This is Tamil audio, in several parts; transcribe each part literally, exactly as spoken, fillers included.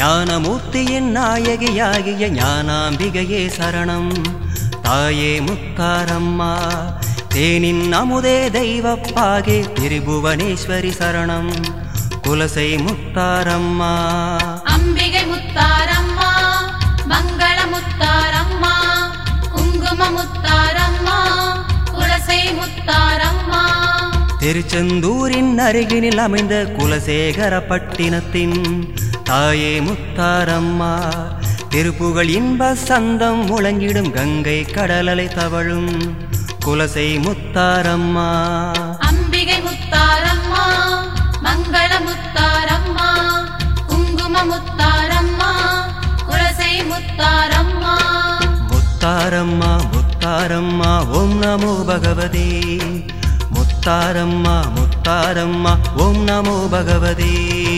ஞானமூர்த்தியின் நாயகியாகிய ஞானாம்பிகையே சரணம். தாயே முத்தாரம்மா தேனின் அமுதே தெய்வப்பாகே திரிபுவனேஸ்வரி சரணம். குலசை முத்தாரம்மா அம்பிகை முத்தாரம்மா மங்கள முத்தாரம்மா குங்கும முத்தாரம்மா குலசை முத்தாரம்மா. திருச்செந்தூரின் அருகினில் அமைந்த குலசேகரப்பட்டினத்தின் தாயே முத்தாரம்மா திருப்புகழ் இன்ப சந்தம் முழங்கிடும் கங்கை கடலலை தவழும் குலசை முத்தாரம்மா. அம்பிகை முத்தாரம்மா மங்கள முத்தாரம்மா குங்கும முத்தாரம்மா குலசை முத்தாரம்மா. முத்தாரம்மா முத்தாரம்மா ஓம் நமோ பகவதே. முத்தாரம்மா முத்தாரம்மா ஓம் நமோ பகவதே.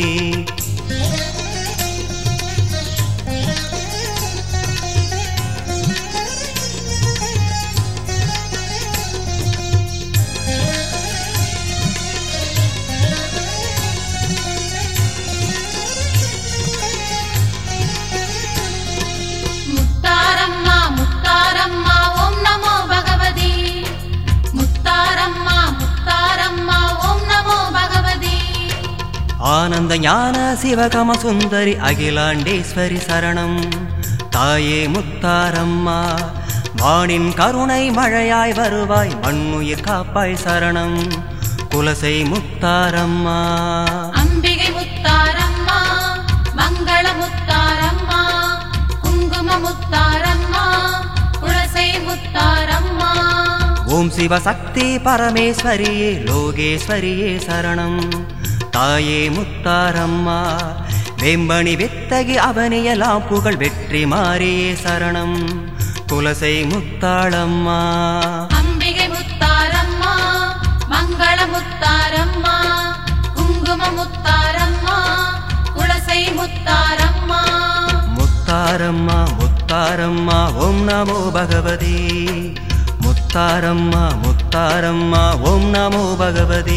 முத்தாரம்மா முத்தாரம்மா ஓம் நமோ பகவதி. முத்தாரம்மா முத்தாரம்மா ஓம் நமோ பகவதி. ஆனந்த ஞான சிவகம சுந்தரி அகிலாண்டேஸ்வரி சரணம். தாயே முத்தாரம்மா வானின் கருணை மழையாய் வருவாய் மண்ணுயிர் காப்பாய் சரணம். குலசை முத்தாரம்மா அம்பிகை முத்தாரம்மா மங்கள முத்தாரம்மா குங்கும முத்தாரம்மா குலசை முத்தாரம்மா. ஓம் சிவசக்தி பரமேஸ்வரியே லோகேஸ்வரியே சரணம். தாயே முத்தாரம்மா வேம்பணி வித்தகி அவனியலாம் புகழ் வெற்றி மாறியே சரணம். குலசை முத்தாளம்மா அம்பிகை முத்தாரம்மா மங்கள முத்தாரம்மா குங்கும முத்தாரம்மா குலசை முத்தாரம்மா. முத்தாரம்மா முத்தாரம்மா ஓம் நமோ பகவதே. முத்தாரம்மா முத்தாரம்மா ஓம் நமோ பகவதே.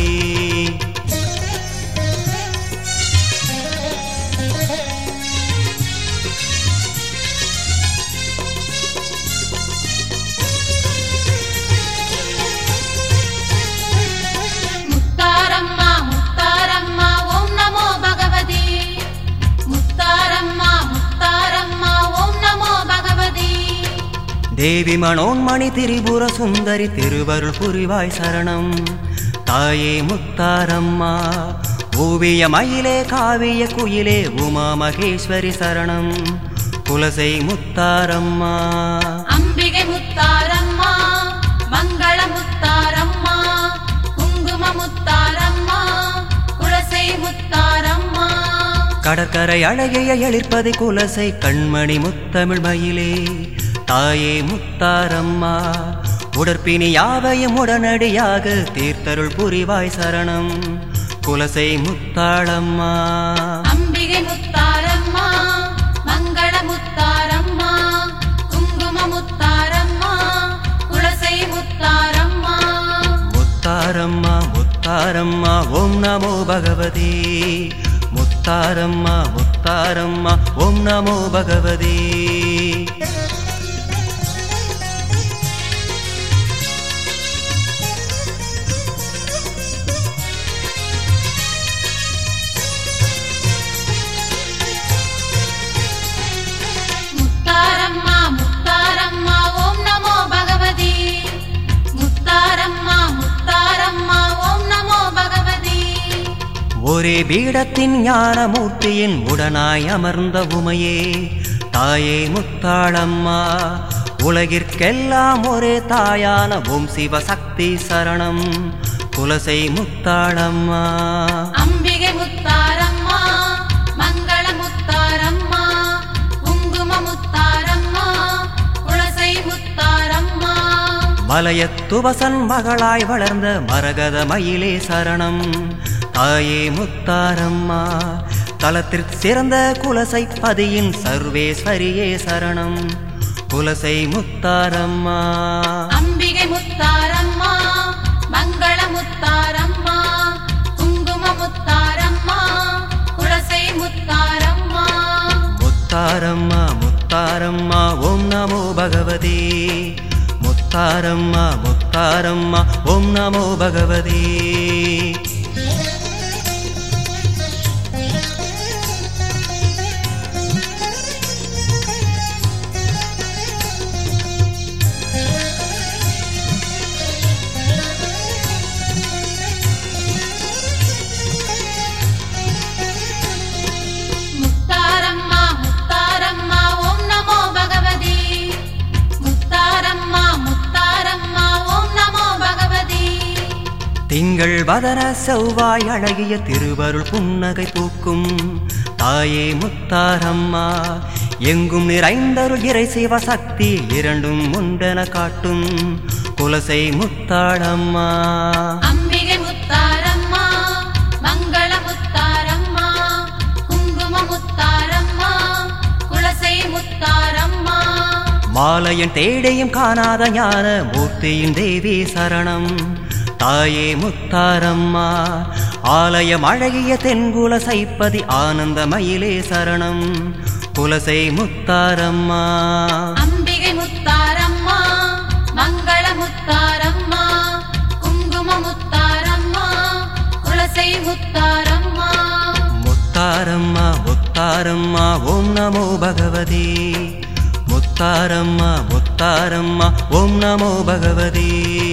முத்தாரம்மா முத்தாரம்மா ஓம் நமோ பகவதி. முத்தாரம்மா முத்தாரம்மா ஓம் நமோ பகவதி. தேவி மனோன்மணி திரிபுர சுந்தரி திருவருள் புரிவாய் சரணம். தாயே முத்தாரம்மா ஓவிய மயிலே காவிய குயிலே உமா மகேஸ்வரி சரணம். குலசை முத்தாரம்மா அம்பிகை முத்தாரம்மா மங்கள முத்தாரம்மா குங்கும முத்தாரம்மா குலசை முத்தாரம்மா. கடற்கரை அழகிய எழிற்பதி குலசை கண்மணி முத்தமிழ் மயிலே. தாயே முத்தாரம்மா உடற்பினி யாவையும் உடனடியாக தீர்த்தருள் புரிவாய் சரணம். குலசை முத்தாளம்மா அம்பிகை முத்தாரம்மா மங்கள முத்தாரம்மா குங்கும முத்தாரம்மா குலசை முத்தாரம்மா. முத்தாரம்மா முத்தாரம்மா ஓம் நமோ பகவதே. முத்தாரம்மா முத்தாரம்மா ஓம் நமோ பகவதே. முத்தாரம்மா முத்தாரம்மா ஓம் நமோ பகவதி. முத்தாரம்மா முத்தாரம்மா ஓம் நமோ பகவதி. ஒரே பீடத்தின் ஞானமூர்த்தியின் உடனாய் அமர்ந்த உமையே. தாயே முத்தாளம்மா உலகிற்கெல்லாம் ஒரே தாயான ஓம் சிவசக்தி சரணம். குலசை முத்தாளம்மா அம்பிகை முத்தாரம்மா மங்கள முத்தாரம்மா குங்கும முத்தாரம்மா குலசை முத்தாரம்மா. மலையத்துவசன் மகளாய் வளர்ந்த மரகத மயிலே சரணம். தாயே முத்தாரம்மா தலத்திற் சிறந்த குலசை பதியின் சர்வேஸ்வரியே சரணம். குலசை முத்தாரம்மா அம்பிகை முத்தாரம்மா மங்கள முத்தாரம்மா குங்கும முத்தாரம்மா குலசை முத்தாரம்மா. முத்தாரம்மா முத்தாரம்மா ஓம் நமோ பகவதே முத்தாரம்மா முத்தாரம்மா ஓம் நமோ பகவதே திங்கள் வதன செவ்வாய் அழகிய திருவருள் புன்னகை பூக்கும் தாயே முத்தாரம்மா எங்கும் நிறைந்தருள் இறை சிவசக்தி இரண்டும் உண்டென காட்டும் குலசை முத்தாளம்மா அம்பிகை முத்தாரம்மா மங்கள முத்தாரம்மா குங்கும முத்தாரம்மா குலசை முத்தாரம்மா மாலையன் தேடியும் காணாத ஞான மூர்த்தியின் தேவி சரணம் தாயே முத்தாரம்மா ஆலயம் அழகிய தென்குல சைப்பதி ஆனந்த மயிலே சரணம் குலசை முத்தாரம்மா அம்பிகை முத்தாரம்மா மங்கள முத்தாரம்மா குங்கும முத்தாரம்மா குலசை முத்தாரம்மா முத்தாரம்மா முத்தாரம்மா ஓம் நமோ பகவதே முத்தாரம்மா முத்தாரம்மா ஓம் நமோ பகவதே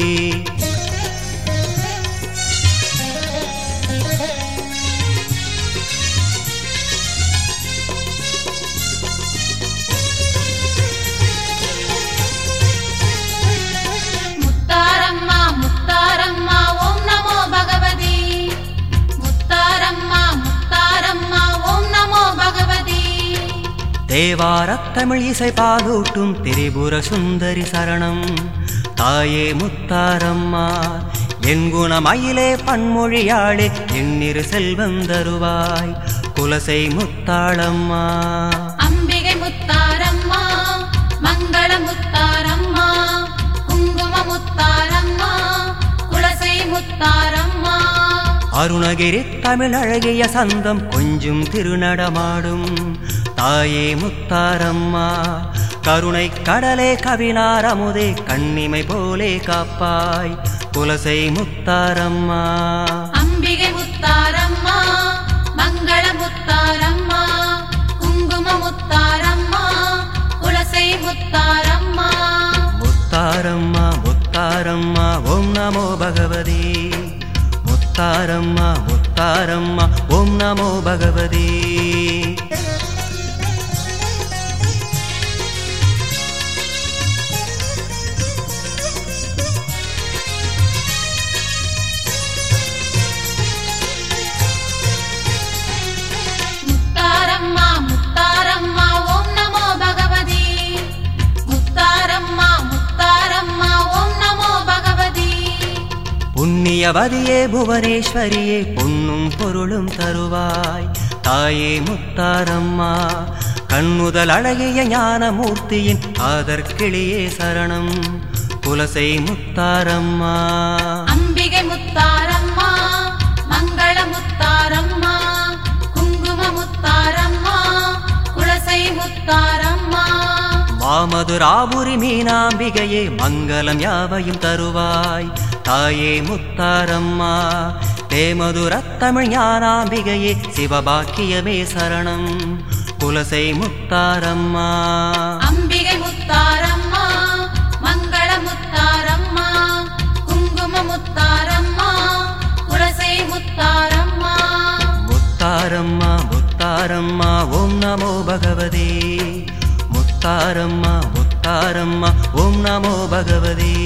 தேவாரத் தமிழ் இசை பாலூட்டும் திரிபுர சுந்தரி சரணம் தாயே முத்தாரம்மா என் குணமயிலே பன்மொழியாளே எண்ணிரு செல்வம் தருவாய் குலசை முத்தாளம்மா அம்பிகை முத்தாரம்மா மங்கள முத்தாரம்மா குங்கும முத்தாரம்மா குலசை முத்தாரம்மா அருணகிரி தமிழ் அழகிய சந்தம் கொஞ்சம் திருநடமாடும் தாயே முத்தாரம்மா கருணை கடலே கவினார் அமுதே கண்ணிமை போலே காப்பாய் குலசை முத்தாரம்மா அம்பிகை முத்தாரம்மா மங்கள முத்தாரம்மா குங்கும முத்தாரம்மா குலசை முத்தாரம்மா முத்தாரம்மா முத்தாரம்மா ஓம் நமோ பகவதே முத்தாரம்மா முத்தாரம்மா ஓம் நமோ பகவதே புண்ணியவதியே புவனேஸ்வரியே பொன்னும் பொருளும் தருவாய் தாயே முத்தாரம்மா கண்ணுதல் அழகிய ஞானமூர்த்தியின் ஆதர்கிளியே சரணம் குலசை முத்தாரம்மா அம்பிகை முத்தாரம்மா மங்கள முத்தாரம்மா குங்கும முத்தாரம்மா குலசை முத்தாரம்மா மாமதுராபுரி மீனாம்பிகையே மங்களம் யாவையும் தருவாய் தாயே முத்தாரம்மா தேமதுரத் தமிழ் ஞானாம்பிகையே சிவபாக்கியமே சரணம் குலசை முத்தாரம்மா அம்பிகை முத்தாரம்மா மங்கள முத்தாரம்மா குங்கும முத்தாரம்மா குலசை முத்தாரம்மா முத்தாரம்மா முத்தாரம்மா ஓம் நமோ பகவதே முத்தாரம்மா முத்தாரம்மா ஓம் நமோ பகவதே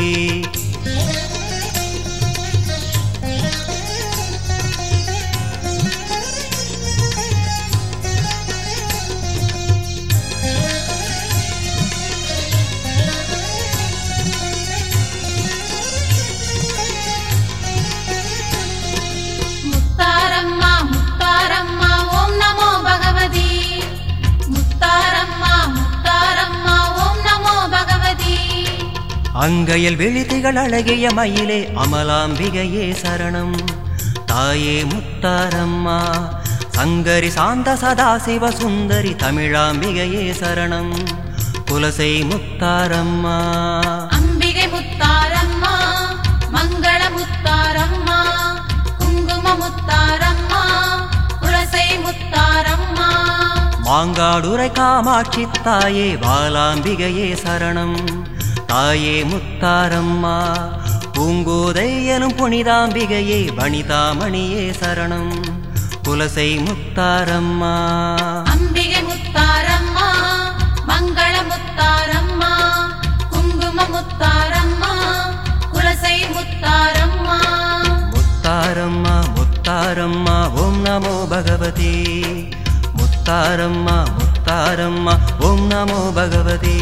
அங்கையில் விழித்திகள் அழகிய மயிலே அமலாம்பிகையே சரணம் தாயே முத்தாரம்மா சங்கரி சாந்த சதாசிவ சுந்தரி தமிழாம்பிகையே சரணம் குலசை முத்தாரம்மா அம்பிகை முத்தாரம்மா மங்கள முத்தாரம்மா குங்கும முத்தாரம்மா குலசை முத்தாரம்மா மாங்காடுரை காமாட்சி தாயே பாலாம்பிகையே சரணம் தாயே முத்தாரம்மா பூங்கோதை எனும் புனிதாம்பிகையே வனிதாமணியே சரணம் குலசை முத்தாரம்மா அம்பிகை முத்தாரம்மா மங்கள முத்தாரம்மா குங்கும முத்தாரம்மா குலசை முத்தாரம்மா முத்தாரம்மா முத்தாரம்மா ஓம் நமோ பகவதே முத்தாரம்மா முத்தாரம்மா ஓம் நமோ பகவதே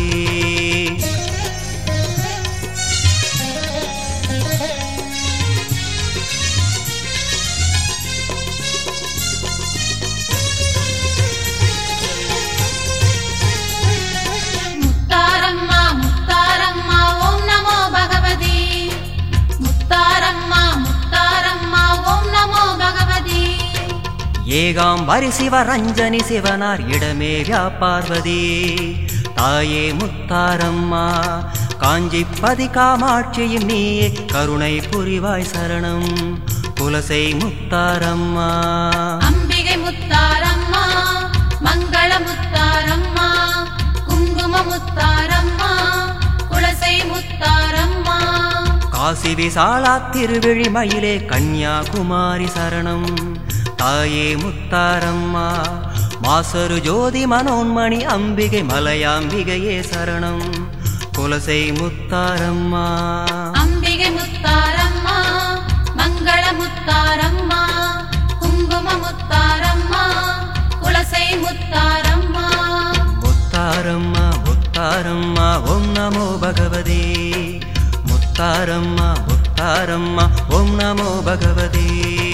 முத்தாரம்மா முத்தாரம்மா ஓம் நமோ பகவதி முத்தாரம்மா முத்தாரம்மா ஓம் நமோ பகவதி ஏகாம்பரி சிவரஞ்சனி சிவனார் இடமே வியாபார்வதி தாயே முத்தாரம்மா காஞ்சிப்பதி காமாட்சியும் நீயே கருணை புரிவாய் சரணம் குலசை முத்தாரம்மா அம்பிகை முத்தாரம்மா மங்கள முத்தாரம்மா குங்கும முத்தாரம்மா குலசை முத்தாரம்மா காசி விசாலா திருவிழிமயிலே கன்யாகுமாரி சரணம் தாயே முத்தாரம்மா மாசரு ஜோதி மனோன்மணி அம்பிகை மலையாம்பிகையே சரணம் குலசை முத்தாரம்மா அம்பிகை முத்தாரம்மா மங்கள முத்தாரம்மா குங்கும முத்தாரம்மா குலசை முத்தாரம்மா முத்தாரம்மா முத்தாரம்மா ஓம் நமோ பகவதே முத்தாரம்மா முத்தாரம்மா ஓம் நமோ பகவதே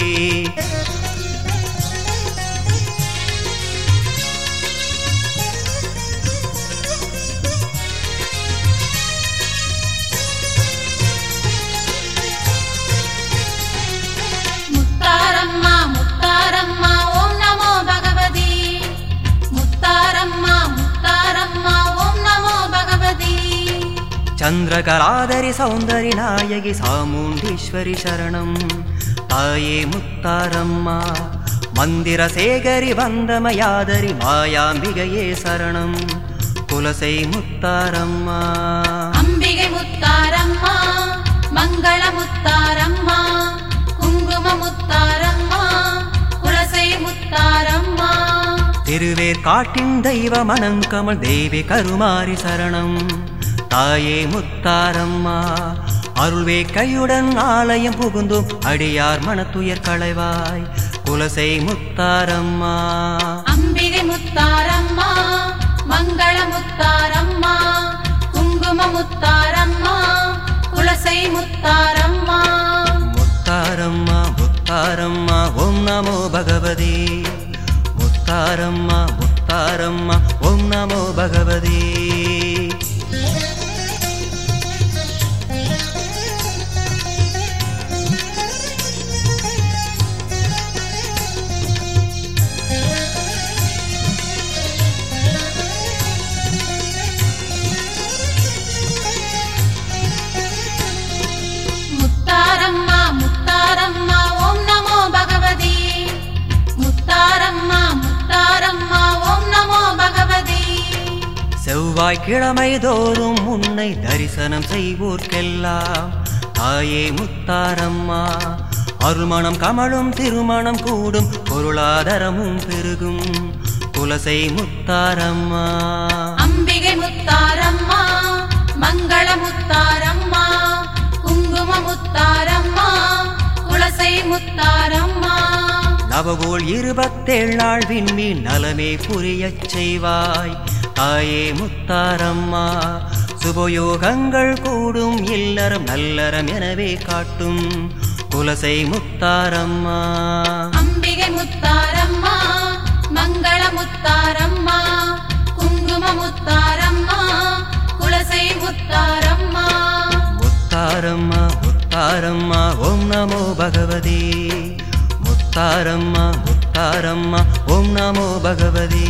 முத்தாரம்மா முத்தாரம்மா ஓம் நமோ பகவதி முத்தாரம்மா முத்தாரம்மா ஓம் நமோ பகவதி சந்திரகலாதரி சௌந்தரி நாயகி சாமுண்டீஸ்வரி சரணம் தாயே முத்தாரம்மா மந்திர சேகரி வந்தமயாதரி மாயாம்பிகையே சரணம் குலசை முத்தாரம்மா அம்பிகை முத்தாரம்மா மங்கள முத்தாரம்மா குங்கும முத்தாரம்மா குலசை முத்தாரம்மா திருவேற்காட்டின் தெய்வ மணங்கமல் தேவி கருமாரி சரணம் தாயே முத்தாரம்மா அருள்வே கையுடன் ஆலயம் புகுந்தும் அடியார் மனத்துயர் களைவாய் குலசை முத்தாரம்மா அம்பிகை முத்தாரம்மா மங்கள முத்தாரம்மா குங்கும முத்தாரம்மா குலசை முத்தாரம்மா முத்தாரம்மா முத்தாரம்மா ஓம் நமோ பகவதே முத்தாரம்மா முத்தாரம்மா ஓம் நமோ பகவதே முத்தாரம்மா முத்தாரம்மா ஓம் நமோ பகவதி முத்தாரம்மா முத்தாரம்மா ஓம் நமோ பகவதி செவ்வாய்க்கிழமை தோறும் உன்னை தரிசனம் செய்வோர்க்கெல்லாம் தாயே முத்தாரம்மா அருள்மணம் கமழும் திருமணம் கூடும் பொருளாதாரமும் பெருகும் குலசை முத்தாரம்மா அம்பிகை முத்தாரம்மா மங்கள முத்தாரம்மா குங்கும முத்தாரம்மா குலசை முத்தாரம்மா நவகோள் இருபத்தேழு நாள் விண்மீன் நலமே புரியச் செய்வாய் தாயே முத்தாரம்மா சுபயோகங்கள் கூடும் இல்லறம் நல்லறம் எனவே காட்டும் குலசை முத்தாரம்மா அம்பிகை முத்தாரம்மா மங்கள முத்தாரம்மா குங்கும முத்தாரம்மா குலசை முத்தாரம்மா முத்தாரம்மா முத்தாரம்மா ஓம் நமோ பகவதே முத்தாரம்மா முத்தாரம்மா முத்தாரம்மா ஓம் நமோ பகவதி.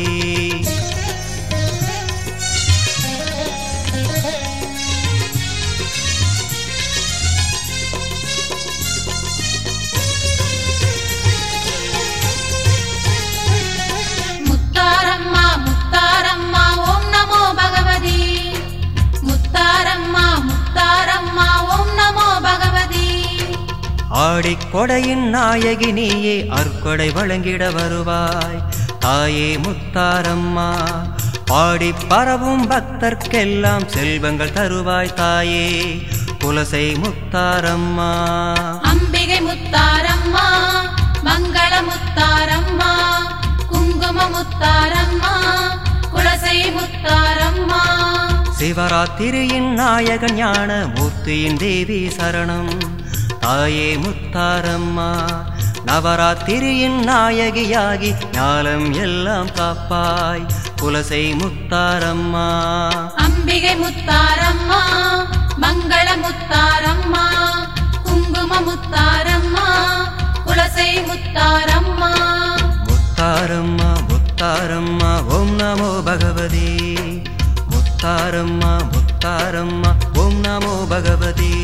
முத்தாரம்மா முத்தாரம்மா ஓம் நமோ பகவதி. முத்தாரம்மா முத்தாரம்மா ஓம் நமோ பகவதி. ஆடிக்கொடையின் நாயகி நீயே அற்கொடை வழங்கிட வருவாய் தாயே முத்தாரம்மா. பாடி பரவும் பக்தர்க்கெல்லாம் செல்வங்கள் தருவாய் தாயே குலசை முத்தாரம்மா. அம்பிகை முத்தாரம்மா மங்கள முத்தாரம்மா குங்கும முத்தாரம்மா குலசை முத்தாரம்மா. சிவராத்திரியின் நாயகன் ஞான மூர்த்தியின் தேவி சரணம் தாயே முத்தாரம்மா. நவராத்திரியின் நாயகியாகி ஞானம் எல்லாம் காப்பாய் குலசை முத்தாரம்மா. அம்பிகை முத்தாரம்மா மங்கள முத்தாரம்மா குங்கும முத்தாரம்மா குலசை முத்தாரம்மா. முத்தாரம்மா முத்தாரம்மா ஓம் நமோ பகவதி. முத்தாரம்மா முத்தாரம்மா ஓம் நமோ பகவதி.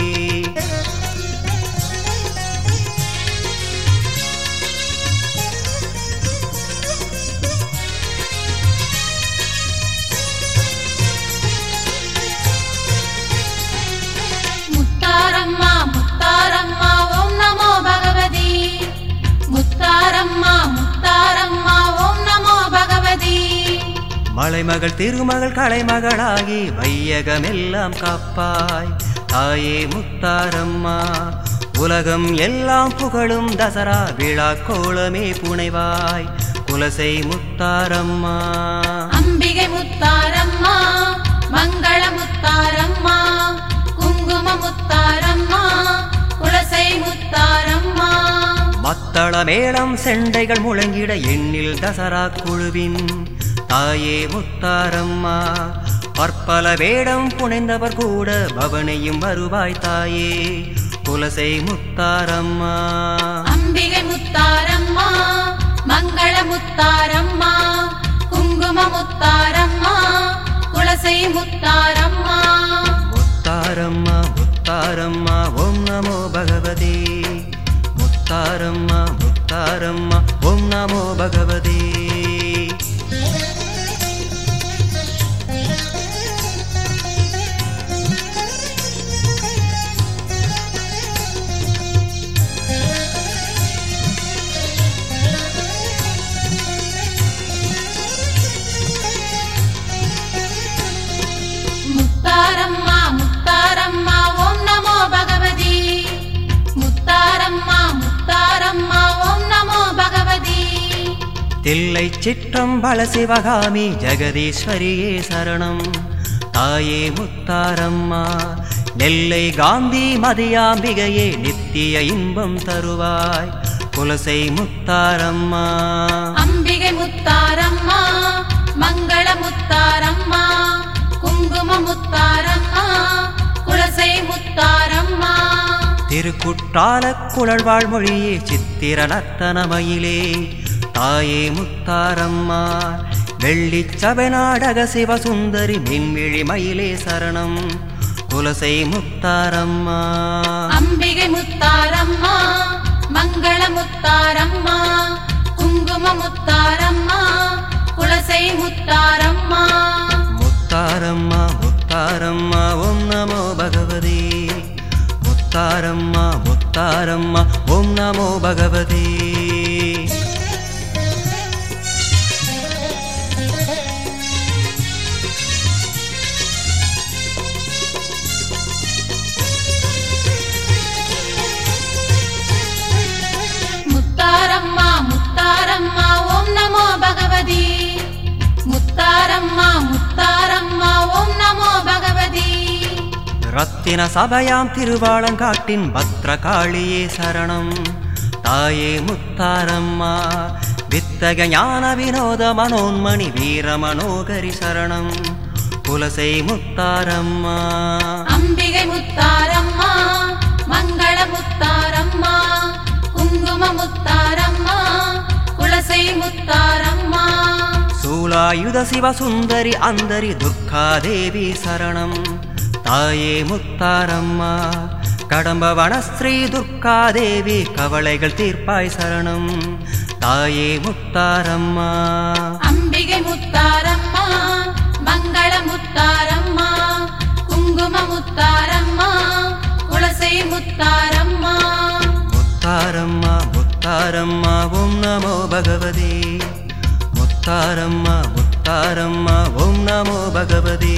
முத்தாரம்மா முத்தாரம்மா ஓம் நமோ பகவதி. முத்தாரம்மா முத்தாரம்மா ஓம் நமோ பகவதி. மலைமகள் திருமகள் கலைமகளாகி வையகமெல்லாம் காப்பாய் தாயே முத்தாரம்மா. உலகம் எல்லாம் புகழும் தசரா விழா கோலமே புனைவாய் குலசை முத்தாரம்மா. அம்பிகை முத்தாரம்மா மங்கள முத்தாரம்மா குங்கும முத்தாரம்மா குலசை முத்தாரம்மா. மத்தள மேளம் செண்டைகள் முழங்கிட எண்ணில் தசரா குழுவின் தாயே முத்தாரம்மா. பற்பல வேடம் புனைந்தவர் கூட பவனையும் வருவாய் தாயே குலசை முத்தாரம்மா. அம்பிகை முத்தாரம்மா மங்கள முத்தாரம்மா குங்கும முத்தாரம்மா குலசை முத்தாரம்மா. முத்தாரம்மா முத்தாரம்மா ஓம் நமோ பகவதி. முத்தாரம்மா முத்தாரம்மா ஓம் நமோ பகவதி. முத்தாரம்மா முத்தாரம்மா ஓம் நமோ பகவதி. முத்தாரம்மா முத்தாரம்மா ஓம் நமோ பகவதி. தில்லை சிற்றம்பல சிவகாமி ஜெகதீஸ்வரியே சரணம் தாயே முத்தாரம்மா. நெல்லை காந்தி மதியாம்பிகையே நித்திய இன்பம் தருவாய் குலசை முத்தாரம்மா. அம்பிகை முத்தாரம்மா மங்கள முத்தாரம்மா குங்கும முத்தாரம்மா குலசை முத்தாரம்மா. திருக்குற்றால குழல்வாழ் மொழியே சித்திர நத்தனமயிலே தாயே முத்தாரம்மா. வெள்ளி சபை நாடக சிவசுந்தரி மின்மிழி மயிலே சரணம் குலசை முத்தாரம்மா. அம்பிகை முத்தாரம்மா மங்கள முத்தாரம்மா குங்கும முத்தாரம்மா குலசை முத்தாரம்மா. முத்தாரம்மா முத்தாரம்மா ஓம் நமோ பகவதி. முத்தாரம்மா முத்தாரம்மா ஓம் நமோ பகவதி. முத்தாரம்மா முத்தாரம்மா ஓம் நமோ பகவதி. முத்தாரம்மா முத்தாரம்மா ஓம் நமோ பகவதி. ரத்தின சபையாம் திருவாளங்காட்டின் பத்ரகாளியே சரணம் தாயே முத்தாரம்மா. வித்தக ஞான வினோத மனோன்மணி வீர மனோகரி சரணம் குலசை முத்தாரம்மா. அம்பிகை முத்தாரம்மா மங்கள முத்தாரம்மா குங்கும முத்தாரம்மா குலசை முத்தாரம்மா சூலாயுத சிவசுந்தரி அந்தரி துர்காதேவி சரணம் தாயே முத்தாரம்மா கடம்பவன ஸ்ரீ துர்காதேவி கவலைகள் தீர்ப்பாய் சரணம் தாயே முத்தாரம்மா அம்பிகை முத்தாரம்மா மங்கள முத்தாரம்மா குங்கும முத்தாரம்மா குலசை முத்தாரம்மா முத்தாரம்மா முத்தாரம்மா ஓம் நமோ பகவதே முத்தாரம்மா முத்தாரம்மா ஓம் நமோ பகவதே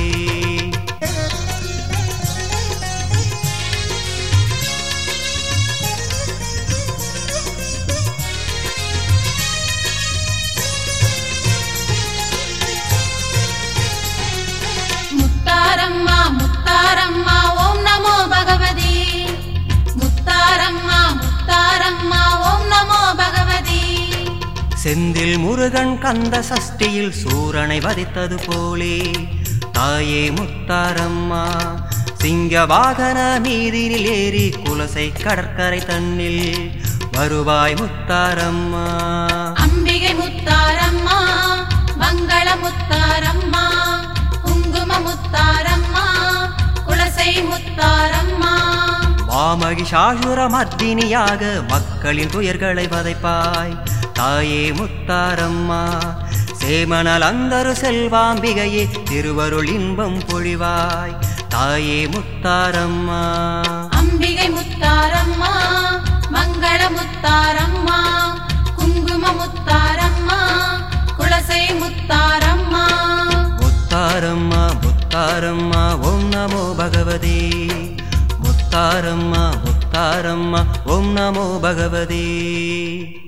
முத்தாரம்மா முத்தாரம்மா ஓம் நமோ பகவதி முத்தாரம்மா முத்தாரம்மா ஓம் நமோ பகவதி செந்தில் முருகன் கந்த சஷ்டியில் சூரனை வதைத்தது போலே தாயே முத்தாரம்மா சிங்க வாகன மீதினில் ஏறி குலசை கடற்கரை தன்னில் வருவாய் முத்தாரம்மா அம்பிகை முத்தாரம்மா மங்கள முத்தாரம்மா குங்கும முத்தாரம்மா குலசை முத்தாரம்மா மாமகிஷாசுர மர்தினியாக மக்களின் துயர்களை வதைப்பாய் தாயே முத்தாரம்மா சேமனல் அந்தரு செல்வாம்பிகையே திருவருள் இன்பம் பொழிவாய் தாயே முத்தாரம்மா அம்பிகை முத்தாரம்மா மங்கள முத்தாரம்மா குங்கும முத்தாரம்மா குலசை முத்தாரம்மா முத்தாரம்மா முத்தாரம்மா ஓம் நமோ பகவதே முத்தாரம்மா முத்தாரம்மா ஓம் நமோ பகவதே